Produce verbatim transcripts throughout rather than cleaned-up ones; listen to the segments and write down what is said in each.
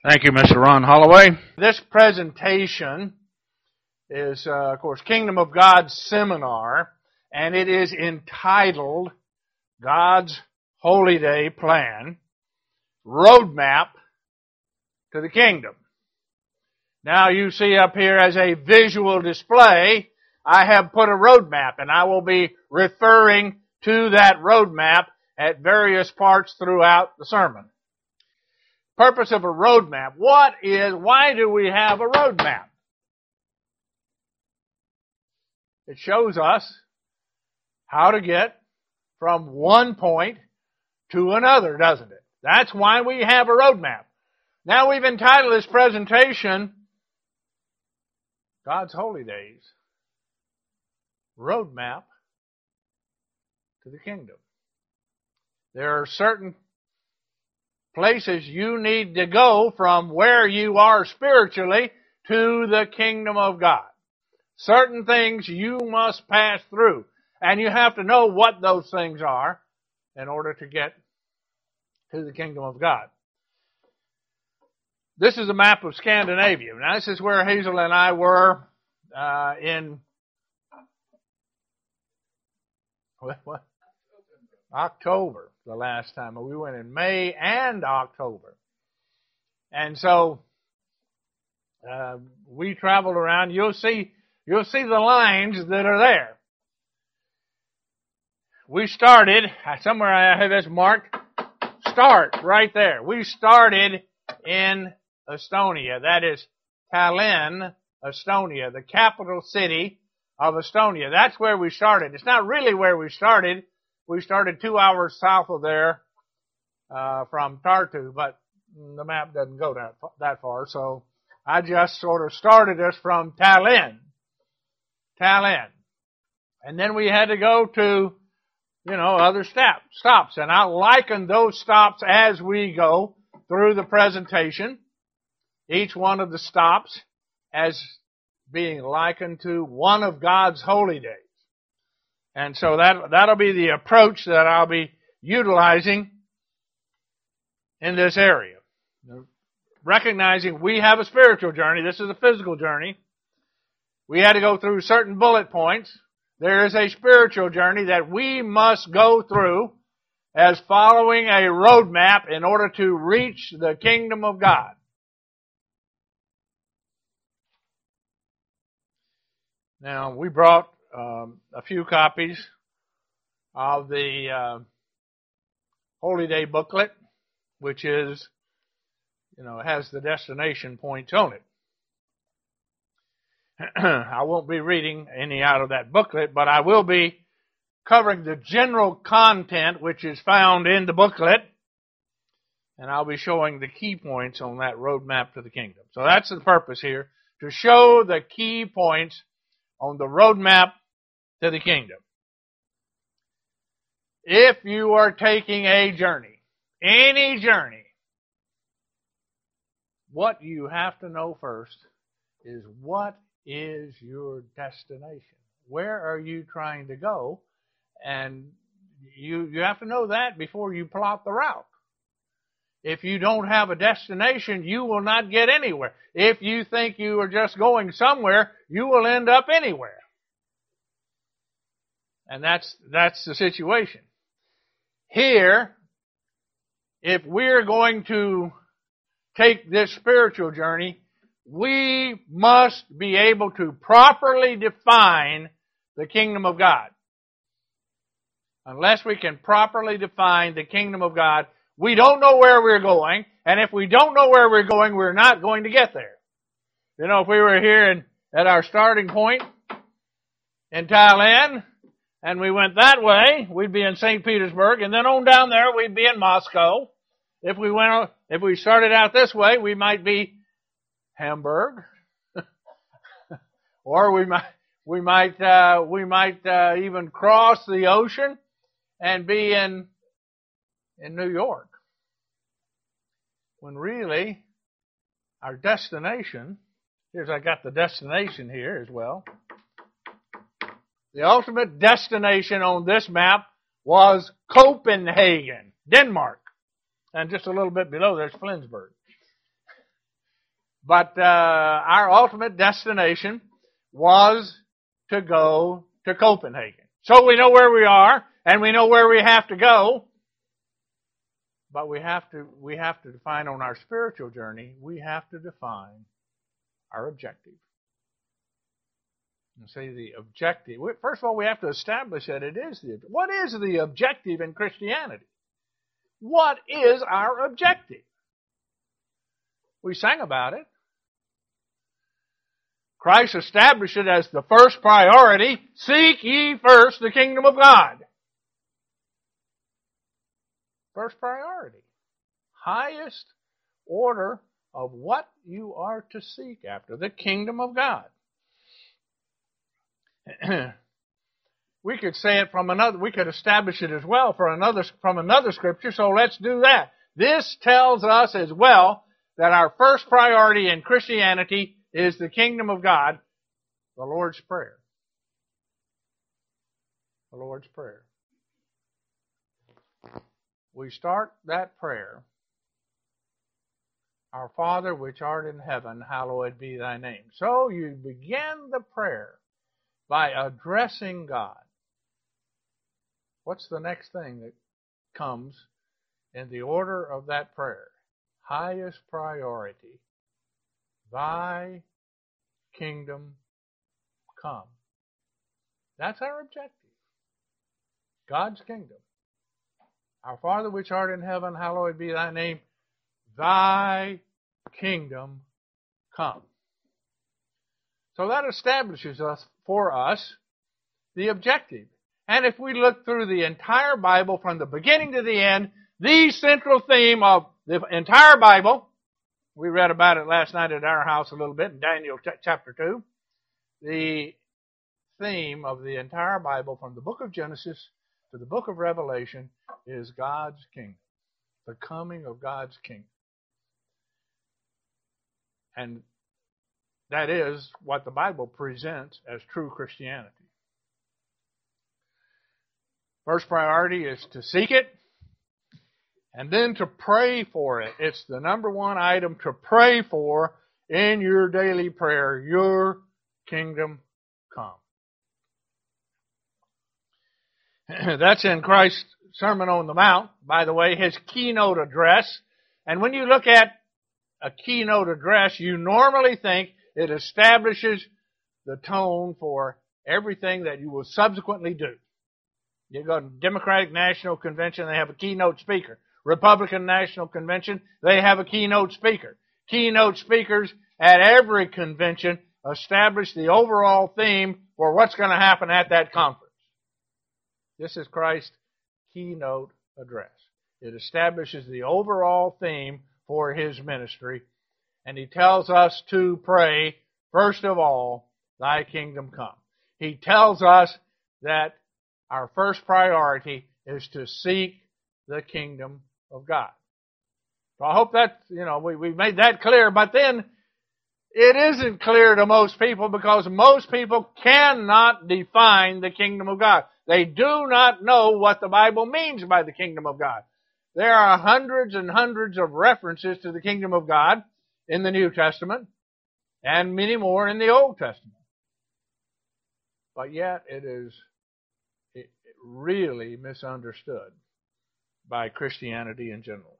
Thank you, Mister Ron Holloway. This presentation is, uh, of course, Kingdom of God Seminar, and it is entitled God's Holy Day Plan, Roadmap to the Kingdom. Now you see up here as a visual display, I have put a roadmap, and I will be referring to that roadmap at various parts throughout the sermon. Purpose of a roadmap. What is, why do we have a roadmap? It shows us how to get from one point to another, doesn't it? That's why we have a roadmap. Now we've entitled this presentation, God's Holy Days, Roadmap to the Kingdom. There are certain places you need to go from where you are spiritually to the kingdom of God. Certain things you must pass through. And you have to know what those things are in order to get to the kingdom of God. This is a map of Scandinavia. Now this is where Hazel and I were uh, in what, what? October. The last time. We went in May and October. And so, uh, we traveled around. You'll see, you'll see the lines that are there. We started, somewhere I have this marked, start, right there. We started in Estonia. That is Tallinn, Estonia, the capital city of Estonia. That's where we started. It's not really where we started. We started two hours south of there uh, from Tartu, but the map doesn't go that, that far, so I just sort of started us from Tallinn. Tallinn. And then we had to go to, you know, other stop, stops. And I'll liken those stops as we go through the presentation. Each one of the stops as being likened to one of God's holy days. And so that, that'll be the approach that I'll be utilizing in this area. Recognizing we have a spiritual journey. This is a physical journey. We had to go through certain bullet points. There is a spiritual journey that we must go through as following a roadmap in order to reach the kingdom of God. Now, we brought Um, a few copies of the uh, Holy Day booklet, which is, you know, has the destination points on it. I won't be reading any out of that booklet, but I will be covering the general content which is found in the booklet, and I'll be showing the key points on that roadmap to the kingdom. So that's the purpose here, to show the key points on the roadmap to the kingdom. If you are taking a journey, any journey, what you have to know first is what is your destination? Where are you trying to go? And you, you have to know that before you plot the route. If you don't have a destination, you will not get anywhere. If you think you are just going somewhere, you will end up anywhere. And that's, that's the situation. Here, if we're going to take this spiritual journey, we must be able to properly define the kingdom of God. Unless we can properly define the kingdom of God, we don't know where we're going, and if we don't know where we're going, we're not going to get there. You know, if we were here in, at our starting point in Thailand, and we went that way, we'd be in Saint Petersburg, and then on down there, we'd be in Moscow. If we went, if we started out this way, we might be Hamburg, or we might, we might, uh, we might uh, even cross the ocean and be in in New York. When really, our destination, here's I got the destination here as well. The ultimate destination on this map was Copenhagen, Denmark. And just a little bit below there's Flensburg. But uh, our ultimate destination was to go to Copenhagen. So we know where we are, and we know where we have to go. But we have to we have to define on our spiritual journey, we have to define our objective. And say the objective. First of all, we have to establish that it is the what is the objective in Christianity? What is our objective? We sang about it. Christ established it as the first priority. Seek ye first the kingdom of God. First priority. Highest order of what you are to seek after. The kingdom of God. We could say it from another, we could establish it as well for another, from another scripture, so let's do that. This tells us as well that our first priority in Christianity is the kingdom of God, the Lord's Prayer. The Lord's Prayer. We start that prayer, Our Father which art in heaven, hallowed be thy name. So you begin the prayer by addressing God. What's the next thing that comes in the order of that prayer? Highest priority. Thy kingdom come. That's our objective. God's kingdom. Our Father which art in heaven, hallowed be thy name. Thy kingdom come. So that establishes us for us the objective. And if we look through the entire Bible from the beginning to the end, the central theme of the entire Bible, we read about it last night at our house a little bit in Daniel chapter two, the theme of the entire Bible from the book of Genesis to the book of Revelation is God's kingdom, the coming of God's kingdom. And that is what the Bible presents as true Christianity. First priority is to seek it, and then to pray for it. It's the number one item to pray for in your daily prayer. Your kingdom come. That's in Christ's Sermon on the Mount, by the way, his keynote address. And when you look at a keynote address, you normally think it establishes the tone for everything that you will subsequently do. You go to Democratic National Convention, they have a keynote speaker. Republican National Convention, they have a keynote speaker. Keynote speakers at every convention establish the overall theme for what's going to happen at that conference. This is Christ's keynote address. It establishes the overall theme for his ministry, and he tells us to pray, first of all, thy kingdom come. He tells us that our first priority is to seek the kingdom of God. So I hope that, you know, we, we made that clear, but then it isn't clear to most people because most people cannot define the kingdom of God. They do not know what the Bible means by the kingdom of God. There are hundreds and hundreds of references to the kingdom of God in the New Testament and many more in the Old Testament. But yet it is really misunderstood by Christianity in general.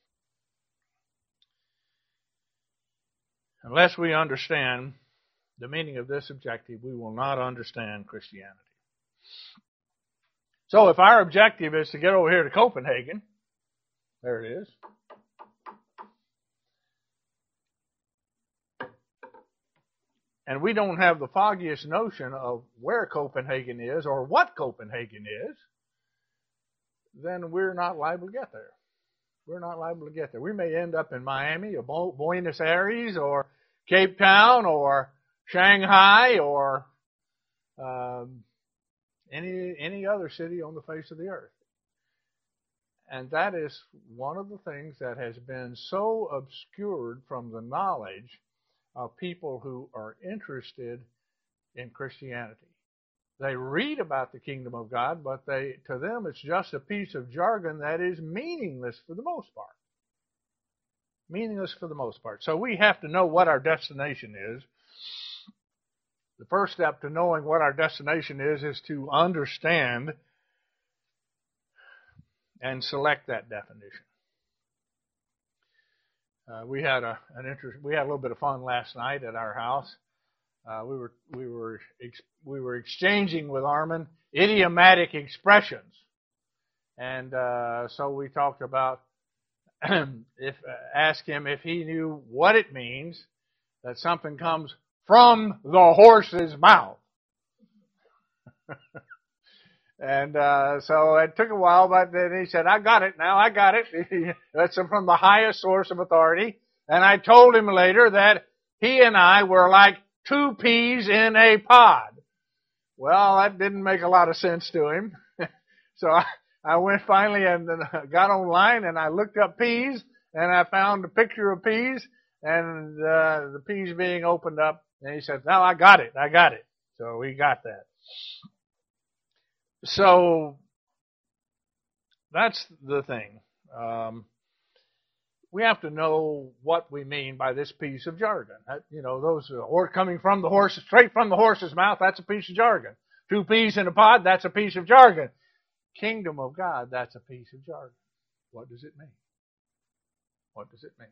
Unless we understand the meaning of this objective, we will not understand Christianity. So if our objective is to get over here to Copenhagen, there it is. And we don't have the foggiest notion of where Copenhagen is or what Copenhagen is, then we're not liable to get there. We're not liable to get there. We may end up in Miami or Buenos Aires or Cape Town or Shanghai or um, any any other city on the face of the earth. And that is one of the things that has been so obscured from the knowledge of people who are interested in Christianity. They read about the kingdom of God, but they to them it's just a piece of jargon that is meaningless for the most part. Meaningless for the most part. So we have to know what our destination is. The first step to knowing what our destination is is to understand and select that definition. Uh, we had a an interest. We had a little bit of fun last night at our house. Uh, we were we were ex, we were exchanging with Armin idiomatic expressions, and uh, so we talked about if uh, ask him if he knew what it means that something comes from the horse's mouth. And uh, so it took a while, but then he said, I got it now, I got it. That's from the highest source of authority. And I told him later that he and I were like two peas in a pod. Well, that didn't make a lot of sense to him. So I, I went finally and got online and I looked up peas and I found a picture of peas and uh, the peas being opened up. And he said, no, I got it, I got it. So we got that. So that's the thing. Um, we have to know what we mean by this piece of jargon. You know, those or coming from the horse, straight from the horse's mouth, that's a piece of jargon. Two peas in a pod, that's a piece of jargon. Kingdom of God, that's a piece of jargon. What does it mean? What does it mean?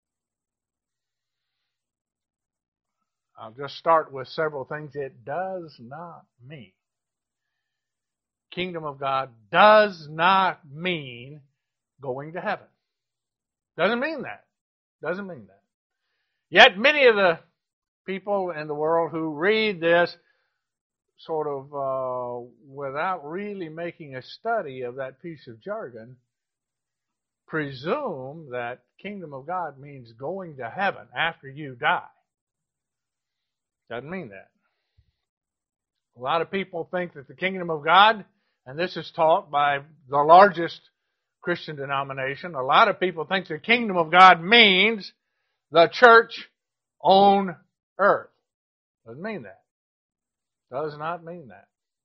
I'll just start with several things it does not mean. Kingdom of God does not mean going to heaven. Doesn't mean that. Doesn't mean that. Yet many of the people in the world who read this sort of uh, without really making a study of that piece of jargon presume that kingdom of God means going to heaven after you die. Doesn't mean that. A lot of people think that the kingdom of God, and this is taught by the largest Christian denomination, a lot of people think the kingdom of God means the church on earth. Doesn't mean that. Does not mean that.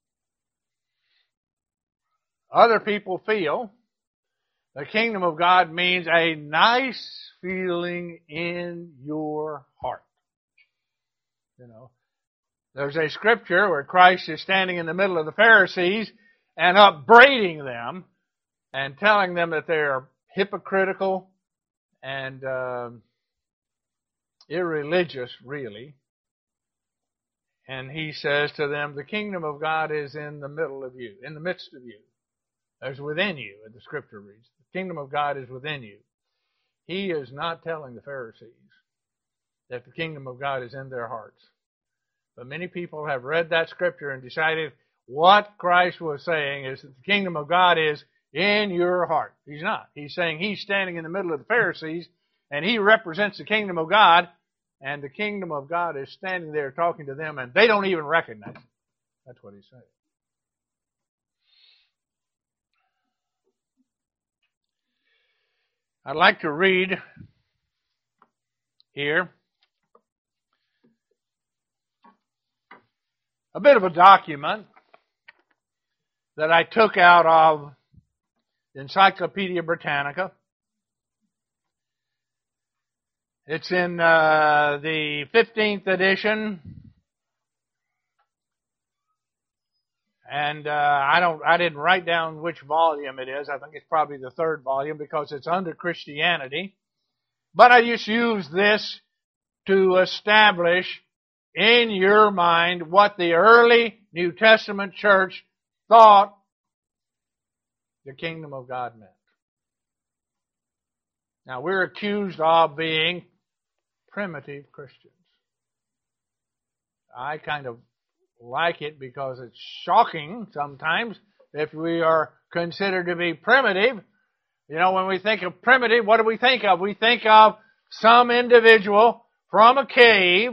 Other people feel the kingdom of God means a nice feeling in your heart. You know, there's a scripture where Christ is standing in the middle of the Pharisees and upbraiding them and telling them that they're hypocritical and uh, irreligious, really. And he says to them, the kingdom of God is in the middle of you, in the midst of you. It's within you, as the scripture reads. The kingdom of God is within you. He is not telling the Pharisees that the kingdom of God is in their hearts. But many people have read that scripture and decided what Christ was saying is that the kingdom of God is in your heart. He's not. He's saying he's standing in the middle of the Pharisees and he represents the kingdom of God, and the kingdom of God is standing there talking to them and they don't even recognize it. That's what he's saying. I'd like to read here a bit of a document that I took out of Encyclopedia Britannica. It's in uh, the fifteenth edition, and uh, I don't, I didn't write down which volume it is. I think it's probably the third volume because it's under Christianity. But I just use this to establish in your mind what the early New Testament church thought the kingdom of God meant. Now, we're accused of being primitive Christians. I kind of like it because it's shocking sometimes if we are considered to be primitive. You know, when we think of primitive, what do we think of? We think of some individual from a cave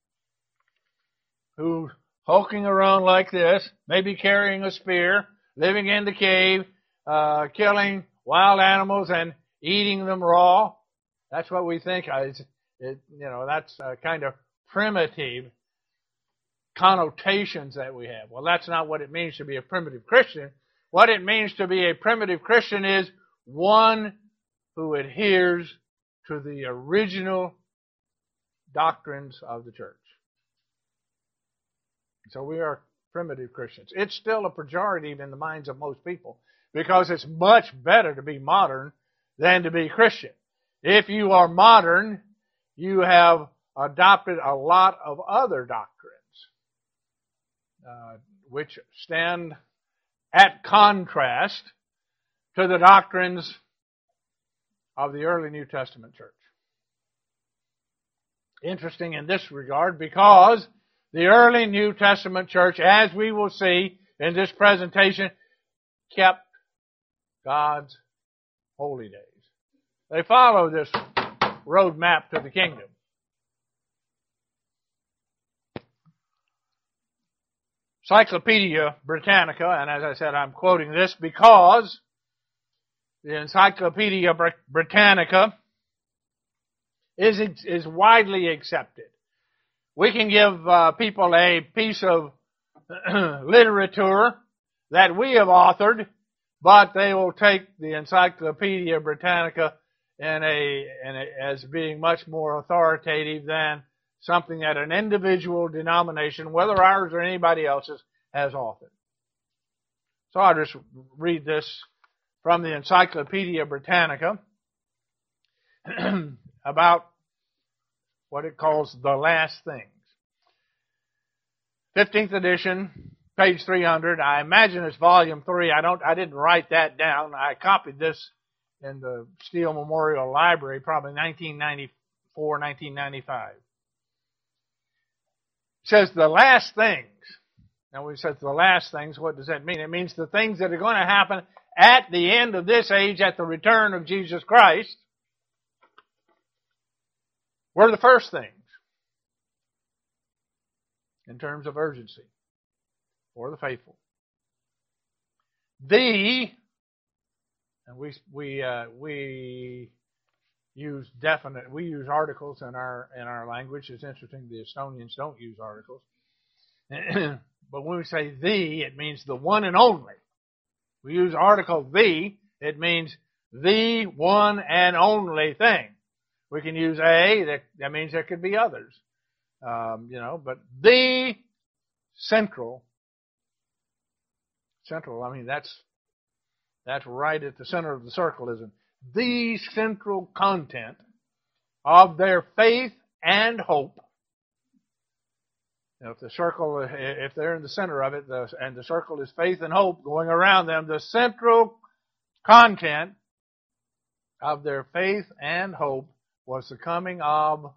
who's hulking around like this, maybe carrying a spear, living in the cave, uh, killing wild animals and eating them raw. That's what we think. It's, it, you know, that's a kind of primitive connotations that we have. Well, that's not what it means to be a primitive Christian. What it means to be a primitive Christian is one who adheres to the original doctrines of the church. So we are primitive Christians. It's still a pejorative in the minds of most people because it's much better to be modern than to be Christian. If you are modern, you have adopted a lot of other doctrines, uh, which stand at contrast to the doctrines of the early New Testament church. Interesting in this regard because the early New Testament church, as we will see in this presentation, kept God's holy days. They follow this roadmap to the kingdom. Encyclopedia Britannica, and as I said, I'm quoting this because the Encyclopedia Britannica is, is widely accepted. We can give uh, people a piece of literature that we have authored, but they will take the Encyclopedia Britannica in a, in a, as being much more authoritative than something that an individual denomination, whether ours or anybody else's, has authored. So I'll just read this from the Encyclopedia Britannica about what it calls the last things. fifteenth edition, page three hundred. I imagine it's volume three. I don't, I didn't write that down. I copied this in the Steele Memorial Library, probably nineteen ninety-four, nineteen ninety-five. It says the last things. Now, when it says the last things, what does that mean? It means the things that are going to happen at the end of this age, at the return of Jesus Christ, were the first things in terms of urgency for the faithful. The, and we we uh, we use definite, we use articles in our in our language. It's interesting the Estonians don't use articles. But when we say the, it means the one and only. We use article the, it means the one and only thing. We can use a, that, that means there could be others. Um, you know, but the central, central, I mean, that's, that's right at the center of the circle, isn't it? The central content of their faith and hope. You know, if the circle, if they're in the center of it, the, and the circle is faith and hope going around them, the central content of their faith and hope was the coming of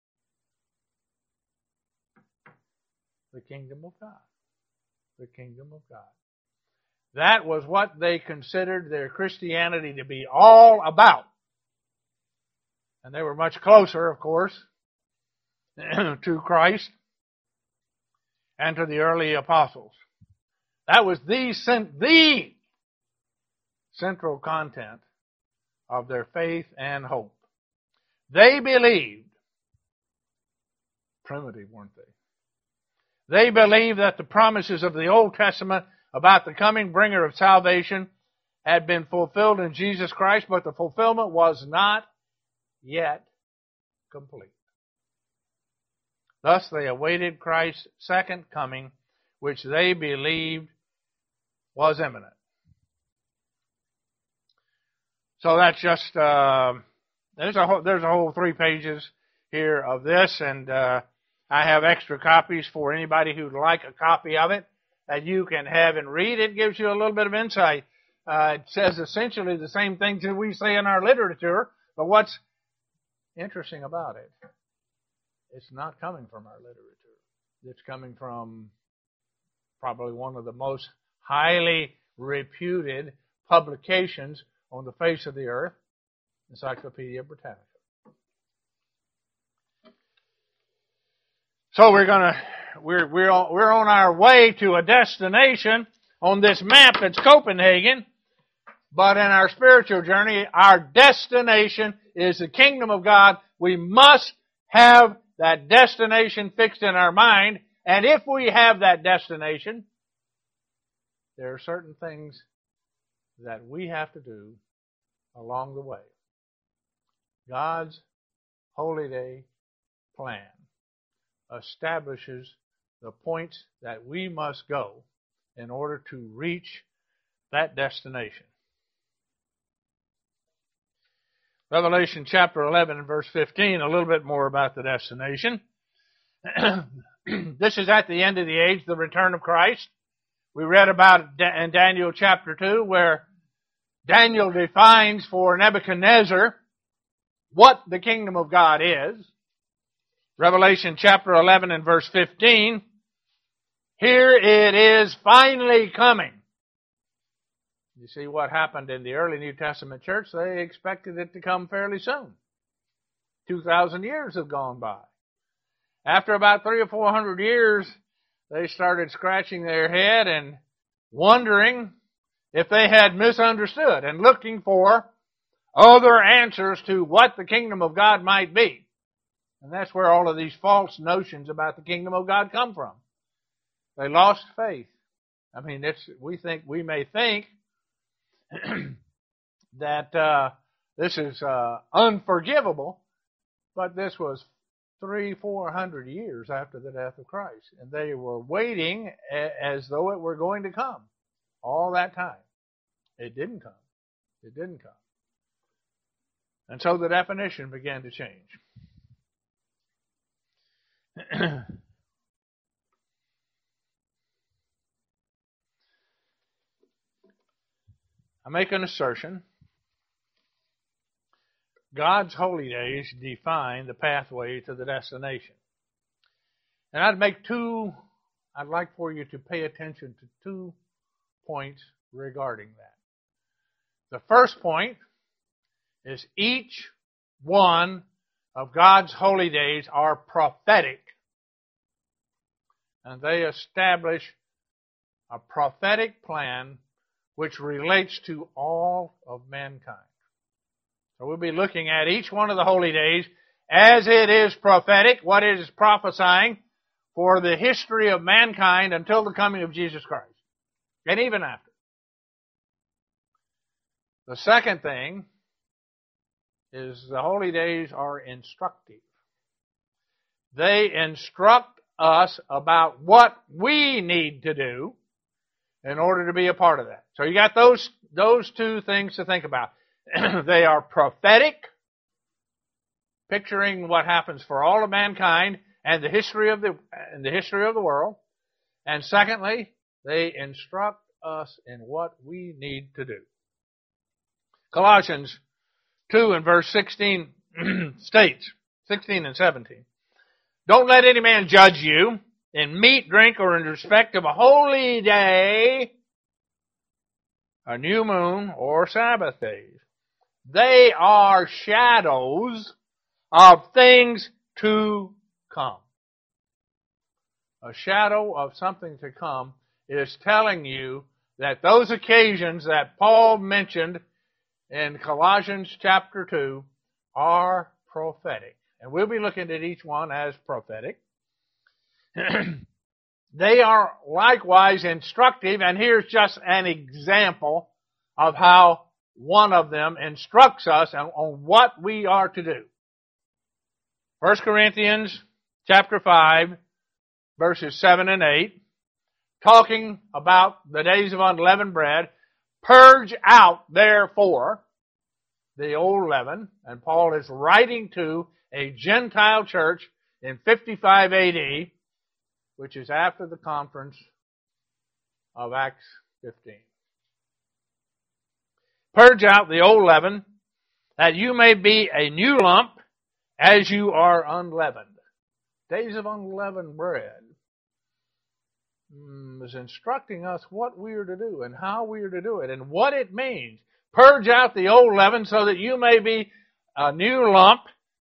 the kingdom of God. The kingdom of God. That was what they considered their Christianity to be all about. And they were much closer, of course, to Christ and to the early apostles. That was the, the central content of their faith and hope. They believed, primitive, weren't they? They believed that the promises of the Old Testament about the coming bringer of salvation had been fulfilled in Jesus Christ, but the fulfillment was not yet complete. Thus they awaited Christ's second coming, which they believed was imminent. So that's just, uh, there's a whole, there's a whole three pages here of this, and uh, I have extra copies for anybody who'd like a copy of it that you can have and read. It gives you a little bit of insight. Uh, it says essentially the same things that we say in our literature, but what's interesting about it, it's not coming from our literature. It's coming from probably one of the most highly reputed publications on the face of the earth, Encyclopedia Britannica. So we're gonna we're we're on, we're on our way to a destination on this map that's Copenhagen, but in our spiritual journey, our destination is the kingdom of God. We must have that destination fixed in our mind, and if we have that destination, there are certain things that we have to do along the way. God's holy day plan establishes the points that we must go in order to reach that destination. Revelation chapter eleven and verse fifteen, a little bit more about the destination. This is at the end of the age, the return of Christ. We read about it in Daniel chapter two, where Daniel defines for Nebuchadnezzar what the kingdom of God is. Revelation chapter eleven and verse fifteen, here it is finally coming. You see what happened in the early New Testament church? They expected it to come fairly soon. Two thousand years have gone by. After about three or four hundred years, they started scratching their head and wondering if they had misunderstood and looking for other answers to what the kingdom of God might be. And that's where all of these false notions about the kingdom of God come from. They lost faith. I mean, it's, we think, we may think that uh, this is uh, unforgivable, but this was three, four hundred years after the death of Christ, and they were waiting a- as though it were going to come. All that time, it didn't come. It didn't come, and so the definition began to change. I make an assertion. God's holy days define the pathway to the destination. And I'd make two, I'd like for you to pay attention to two points regarding that. The first point is each one of God's holy days are prophetic. And they establish a prophetic plan which relates to all of mankind. So we'll be looking at each one of the holy days as it is prophetic, what it is prophesying for the history of mankind until the coming of Jesus Christ, and even after. The second thing is the holy days are instructive. They instruct us about what we need to do in order to be a part of that. So you got those, those two things to think about. They are prophetic, picturing what happens for all of mankind and the history of the and the history of the world. And secondly, they instruct us in what we need to do. Colossians two and verse sixteen states, sixteen and seventeen, don't let any man judge you in meat, drink, or in respect of a holy day, a new moon, or Sabbath days. They are shadows of things to come. A shadow of something to come is telling you that those occasions that Paul mentioned in Colossians chapter two are prophetic. And we'll be looking at each one as prophetic. They are likewise instructive, and here's just an example of how one of them instructs us on what we are to do. First Corinthians chapter five, verses seven and eight, talking about the days of unleavened bread. Purge out, therefore, the old leaven. And Paul is writing to a Gentile church in fifty-five A D, which is after the conference of Acts fifteen. Purge out the old leaven, that you may be a new lump, as you are unleavened. Days of unleavened bread is instructing us what we are to do and how we are to do it and what it means. Purge out the old leaven so that you may be a new lump,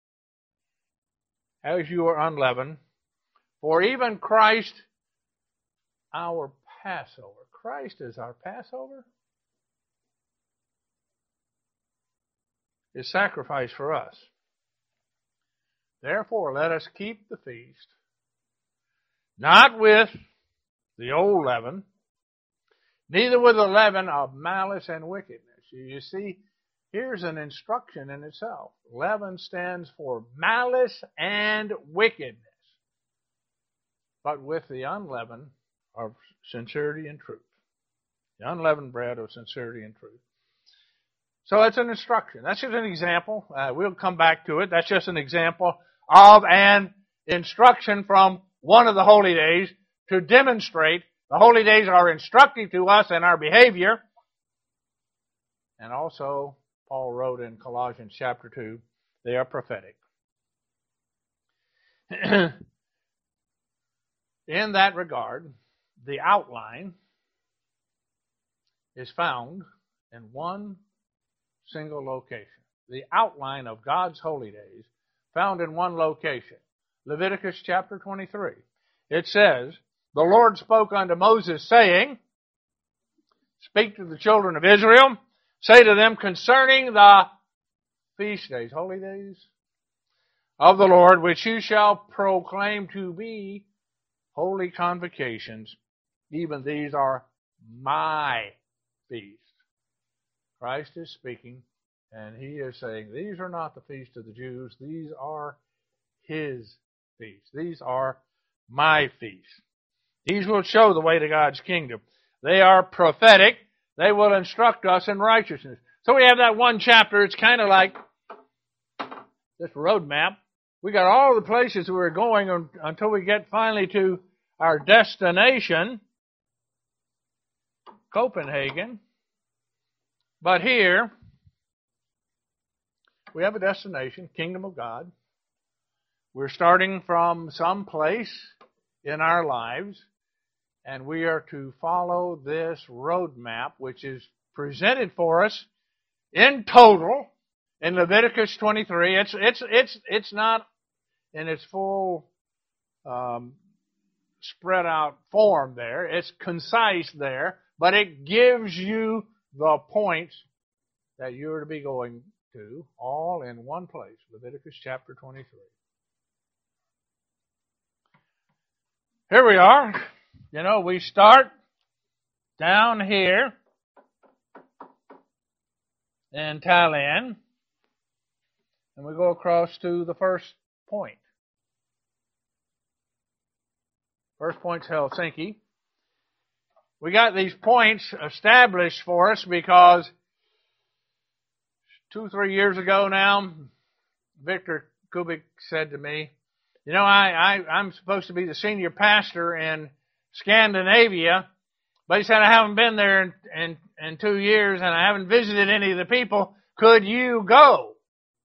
as you are unleavened. For even Christ, our Passover. Christ is our Passover. His sacrifice for us. Therefore, let us keep the feast, not with the old leaven, neither with the leaven of malice and wickedness. You see, here's an instruction in itself. Leaven stands for malice and wickedness, but with the unleavened of sincerity and truth. The unleavened bread of sincerity and truth. So that's an instruction. That's just an example. Uh, we'll come back to it. That's just an example of an instruction from one of the holy days to demonstrate the holy days are instructive to us in our behavior. And also, Paul wrote in Colossians chapter two, they are prophetic. In that regard, the outline is found in one single location. The outline of God's holy days found in one location. Leviticus chapter twenty-three. It says, the Lord spoke unto Moses, saying, speak to the children of Israel, say to them concerning the feast days, holy days of the Lord, which you shall proclaim to be holy convocations, even these are my feasts. Christ is speaking, and he is saying, these are not the feast of the Jews, these are his feasts. These are my feasts. These will show the way to God's kingdom. They are prophetic. They will instruct us in righteousness. So we have that one chapter. It's kind of like this road map. We got all the places we're going until we get finally to our destination, Copenhagen. But here, we have a destination, Kingdom of God. We're starting from some place in our lives, and we are to follow this roadmap, which is presented for us in total in Leviticus twenty-three. It's it's it's it's not in its full um, spread out form there. It's concise there, but it gives you the points that you are to be going to, all in one place. Leviticus chapter twenty-three. Here we are. You know, we start down here in Tallinn, and we go across to the first point. First point's Helsinki. We got these points established for us because two, three years ago now, Victor Kubik said to me, you know, I, I, I'm supposed to be the senior pastor in Scandinavia, but he said I haven't been there in, in, in two years and I haven't visited any of the people. Could you go?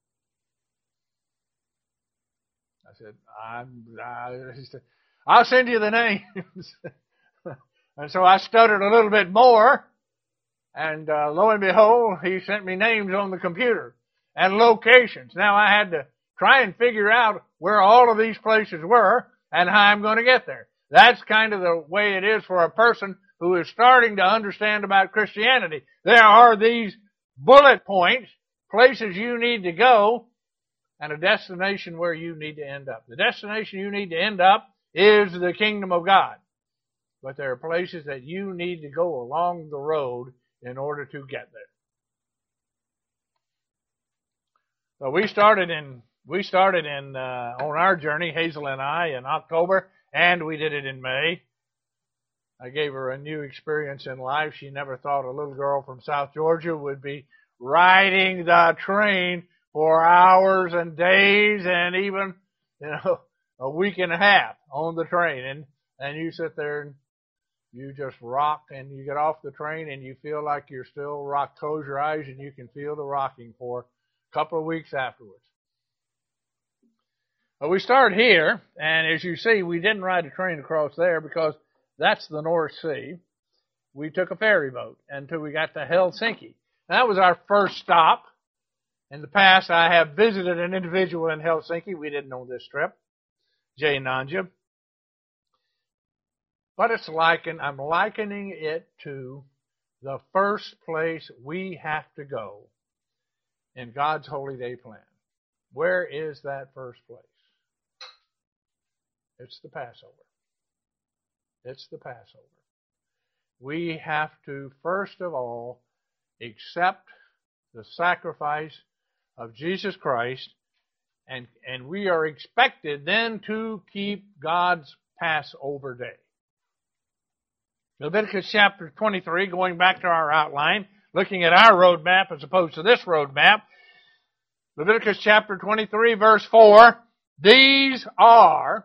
I said, I'm, I, he said, I'll send you the names. And so I stuttered a little bit more, and uh, lo and behold, he sent me names on the computer and locations. Now I had to try and figure out where all of these places were and how I'm going to get there. That's kind of the way it is for a person who is starting to understand about Christianity. There are these bullet points, places you need to go, and a destination where you need to end up. The destination you need to end up is the kingdom of God. But there are places that you need to go along the road in order to get there. So we started in we started in uh, on our journey, Hazel and I, in October, and we did it in May. I gave her a new experience in life. She never thought a little girl from South Georgia would be riding the train for hours and days and even, you know, a week and a half on the train. And, and you sit there and you just rock, and you get off the train and you feel like you're still rocked. Close your eyes and you can feel the rocking for a couple of weeks afterwards. But we start here, and as you see, we didn't ride a train across there because that's the North Sea. We took a ferry boat until we got to Helsinki. That was our first stop. In the past, I have visited an individual in Helsinki. We didn't know this trip, Jay Nanja. But it's liken, I'm likening it to the first place we have to go in God's holy day plan. Where is that first place? It's the Passover. It's the Passover. We have to, first of all, accept the sacrifice of Jesus Christ, and, and we are expected then to keep God's Passover day. Leviticus chapter twenty-three, going back to our outline, looking at our road map as opposed to this road map. Leviticus chapter twenty-three, verse four, these are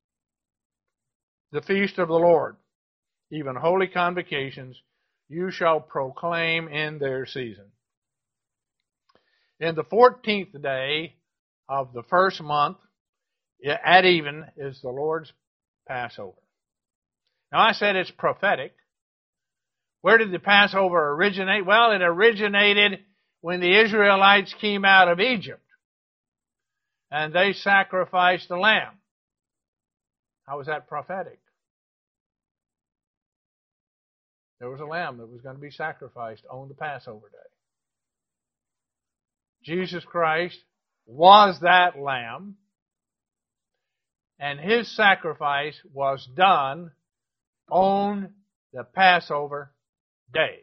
the feast of the Lord, even holy convocations, you shall proclaim in their season. In the fourteenth day of the first month, at even, is the Lord's Passover. Now I said it's prophetic. Where did the Passover originate? Well, it originated when the Israelites came out of Egypt and they sacrificed the lamb. How was that prophetic? There was a lamb that was going to be sacrificed on the Passover day. Jesus Christ was that lamb, and his sacrifice was done on the Passover day.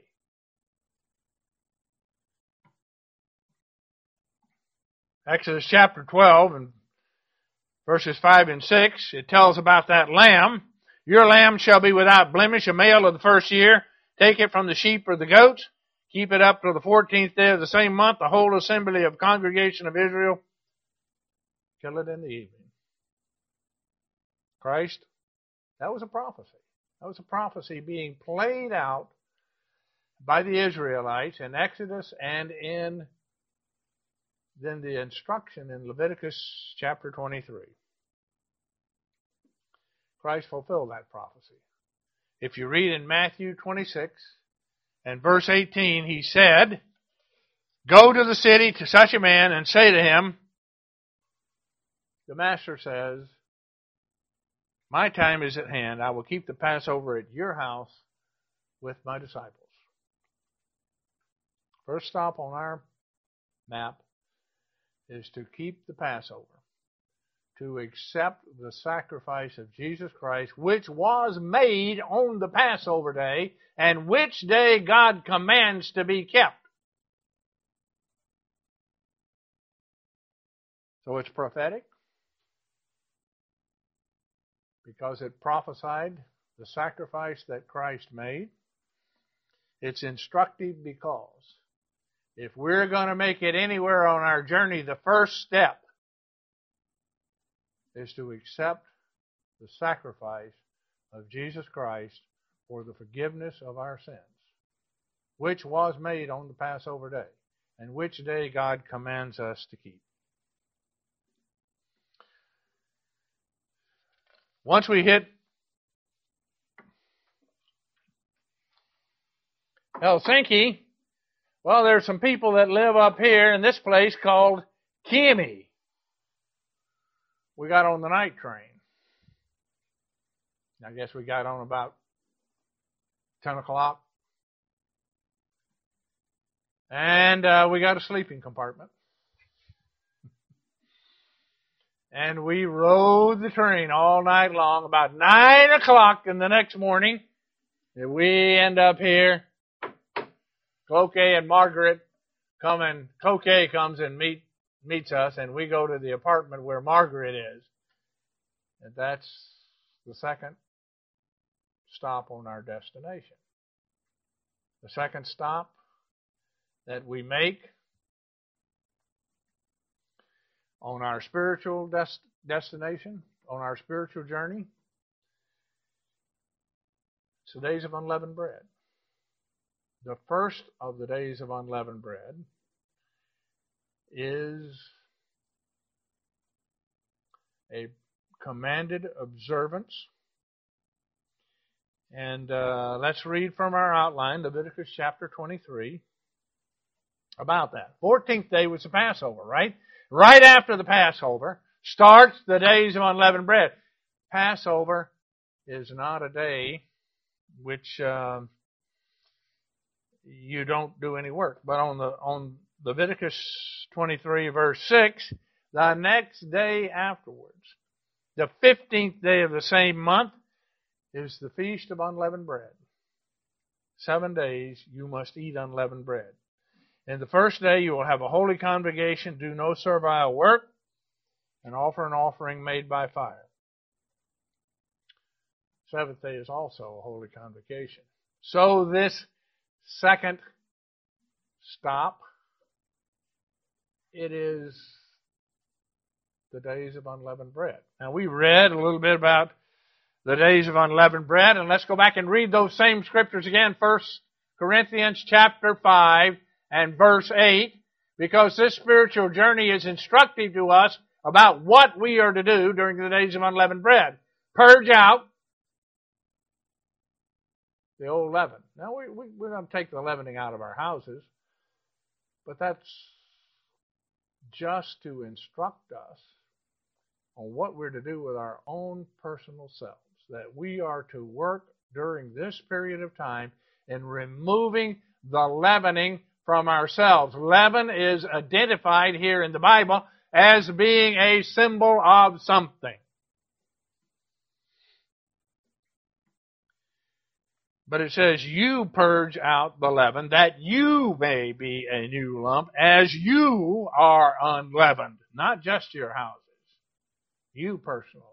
Exodus chapter twelve and verses five and six, it tells about that lamb. Your lamb shall be without blemish, a male of the first year. Take it from the sheep or the goats. Keep it up till the fourteenth day of the same month. The whole assembly of congregation of Israel, kill it in the evening. Christ, that was a prophecy. That was a prophecy being played out by the Israelites in Exodus and in then the instruction in Leviticus chapter twenty-three. Christ fulfilled that prophecy. If you read in Matthew twenty-six and verse eighteen, he said, go to the city to such a man and say to him, the master says, my time is at hand. I will keep the Passover at your house with my disciples. First stop on our map is to keep the Passover, to accept the sacrifice of Jesus Christ, which was made on the Passover day, and which day God commands to be kept. So it's prophetic, because it prophesied the sacrifice that Christ made. It's instructive because if we're going to make it anywhere on our journey, the first step is to accept the sacrifice of Jesus Christ for the forgiveness of our sins, which was made on the Passover day, and which day God commands us to keep. Once we hit Helsinki, well, there's some people that live up here in this place called Kemi. We got on the night train. I guess we got on about ten o'clock. And uh, we got a sleeping compartment. And we rode the train all night long. About nine o'clock in the next morning, we end up here. Cloquet and Margaret come and Cloquet comes and meet meets us, and we go to the apartment where Margaret is. And that's the second stop on our destination. The second stop that we make on our spiritual des- destination, on our spiritual journey, it's the days of unleavened bread. The first of the days of unleavened bread is a commanded observance. And uh, let's read from our outline, Leviticus chapter twenty-three, about that. fourteenth day was the Passover, right? Right after the Passover starts the days of unleavened bread. Passover is not a day which uh, you don't do any work. But on the on Leviticus twenty-three, verse six, the next day afterwards, the fifteenth day of the same month, is the Feast of Unleavened Bread. Seven days you must eat unleavened bread. In the first day you will have a holy convocation, do no servile work, and offer an offering made by fire. Seventh day is also a holy convocation. So this second stop, it is the days of unleavened bread. Now we read a little bit about the days of unleavened bread, and let's go back and read those same scriptures again, First Corinthians chapter five and verse eight, because this spiritual journey is instructive to us about what we are to do during the days of unleavened bread. Purge out the old leaven. Now, we, we, we're going to take the leavening out of our houses, but that's just to instruct us on what we're to do with our own personal selves, that we are to work during this period of time in removing the leavening from ourselves. Leaven is identified here in the Bible as being a symbol of something. But it says, you purge out the leaven, that you may be a new lump, as you are unleavened. Not just your houses. You personally.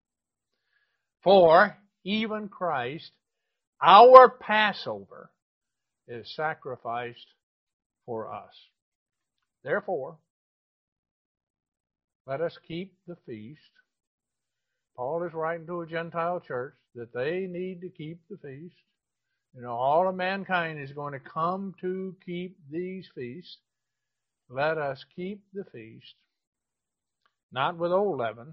For even Christ, our Passover, is sacrificed for us. Therefore, let us keep the feast. Paul is writing to a Gentile church that they need to keep the feast. You know, all of mankind is going to come to keep these feasts. Let us keep the feast, not with old leaven,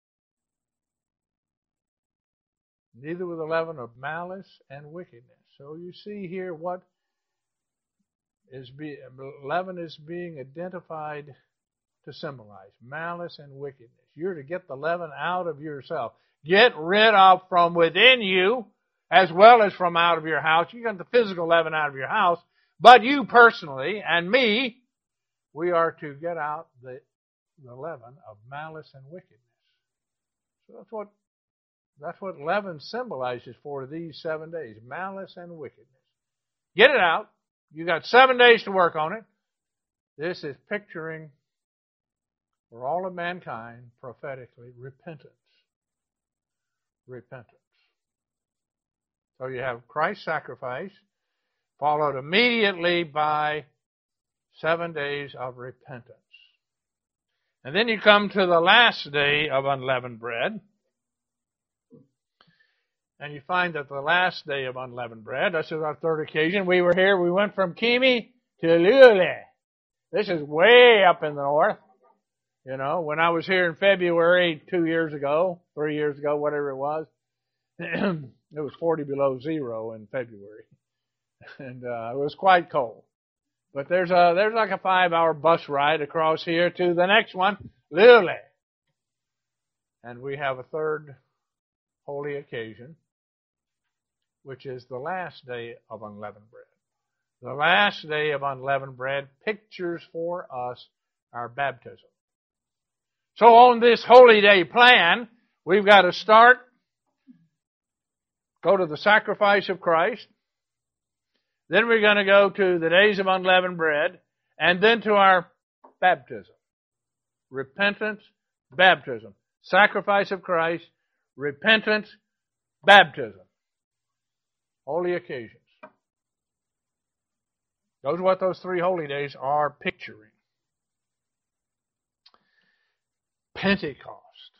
neither with the leaven of malice and wickedness. So you see here what is be, leaven is being identified to symbolize malice and wickedness. You're to get the leaven out of yourself. Get rid of from within you as well as from out of your house. You got the physical leaven out of your house, but you personally and me, we are to get out the, the leaven of malice and wickedness. So that's what that's what leaven symbolizes for these seven days, malice and wickedness. Get it out. You got seven days to work on it. This is picturing for all of mankind prophetically repentance. Repentance. So you have Christ's sacrifice, followed immediately by seven days of repentance. And then you come to the last day of unleavened bread. And you find that the last day of unleavened bread, this is our third occasion. We were here, we went from Kimi to Lule. This is way up in the north. You know, when I was here in February two years ago, three years ago, whatever it was, it was forty below zero in February. And uh, it was quite cold. But there's a there's like a five-hour bus ride across here to the next one, Lule. And we have a third holy occasion, which is the last day of unleavened bread. The last day of unleavened bread pictures for us our baptism. So on this holy day plan, we've got to start, go to the sacrifice of Christ. Then we're going to go to the days of unleavened bread, and then to our baptism. Repentance, baptism. Sacrifice of Christ, repentance, baptism. Holy occasions. Those are what those three holy days are picturing. Pentecost.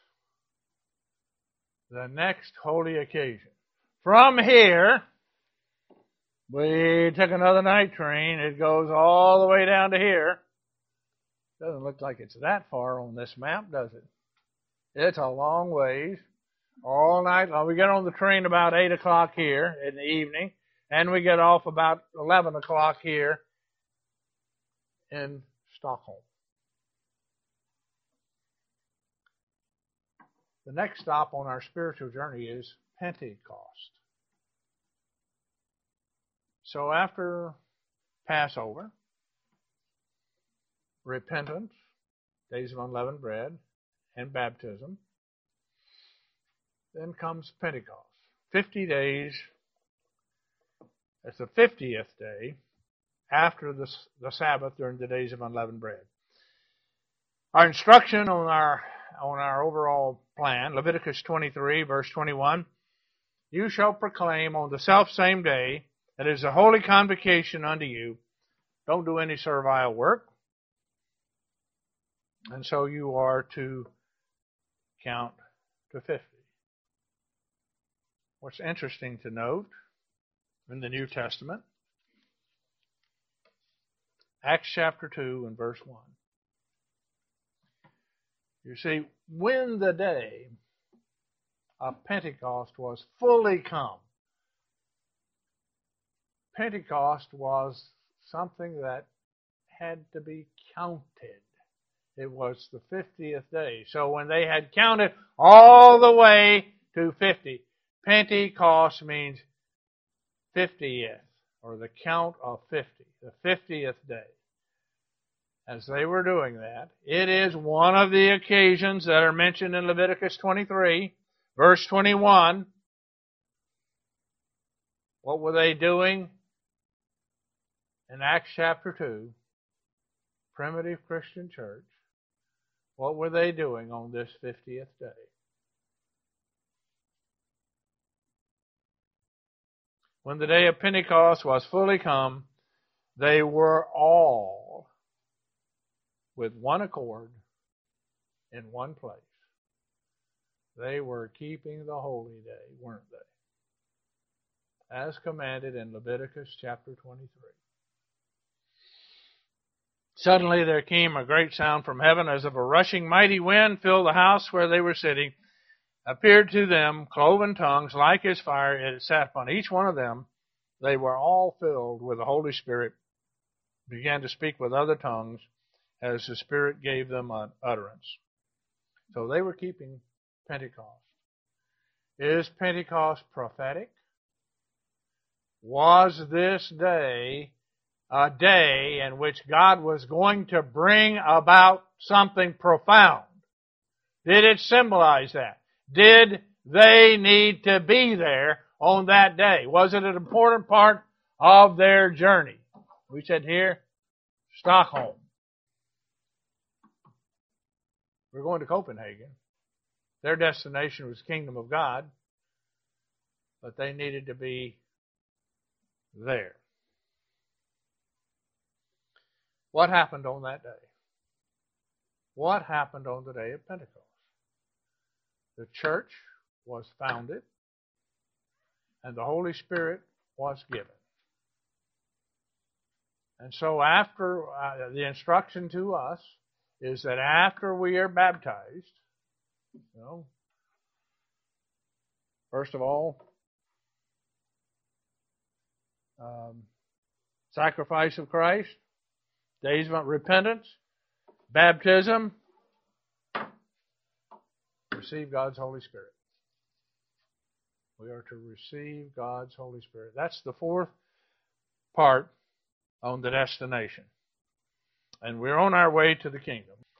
The next holy occasion. From here, we took another night train. It goes all the way down to here. Doesn't look like it's that far on this map, does it? It's a long ways. All night long. We get on the train about eight o'clock here in the evening, and we get off about eleven o'clock here in Stockholm. The next stop on our spiritual journey is Pentecost. So after Passover, repentance, days of unleavened bread, and baptism, then comes Pentecost. Fifty days. That's the fiftieth day after the, the Sabbath during the days of unleavened bread. Our instruction on our on our overall plan, Leviticus twenty-three, verse twenty-one, you shall proclaim on the selfsame day that is a holy convocation unto you. Don't do any servile work. And so you are to count to fifty. What's interesting to note in the New Testament, Acts chapter two and verse one. You see, when the day of Pentecost was fully come, Pentecost was something that had to be counted. It was the fiftieth day. So when they had counted all the way to fifty, Pentecost means fiftieth, or the count of fifty, the fiftieth day. As they were doing that, it is one of the occasions that are mentioned in Leviticus twenty-three, verse twenty-one. What were they doing in Acts chapter two? Primitive Christian church. What were they doing on this fiftieth day? When the day of Pentecost was fully come, they were all with one accord in one place. They were keeping the holy day, weren't they? As commanded in Leviticus chapter twenty-three. Suddenly there came a great sound from heaven as of a rushing mighty wind, filled the house where they were sitting. Appeared to them cloven tongues like as fire. It sat upon each one of them. They were all filled with the Holy Spirit, began to speak with other tongues as the Spirit gave them an utterance. So they were keeping Pentecost. Is Pentecost prophetic? Was this day a day in which God was going to bring about something profound? Did it symbolize that? Did they need to be there on that day? Was it an important part of their journey? We said here, Stockholm. We're going to Copenhagen. Their destination was the kingdom of God, but they needed to be there. What happened on that day? What happened on the day of Pentecost? The church was founded, and the Holy Spirit was given. And so after uh, the instruction to us is that after we are baptized, you know, first of all, um, sacrifice of Christ, days of repentance, baptism, receive God's Holy Spirit. We are to receive God's Holy Spirit. That's the fourth part on the destination. And we're on our way to the kingdom.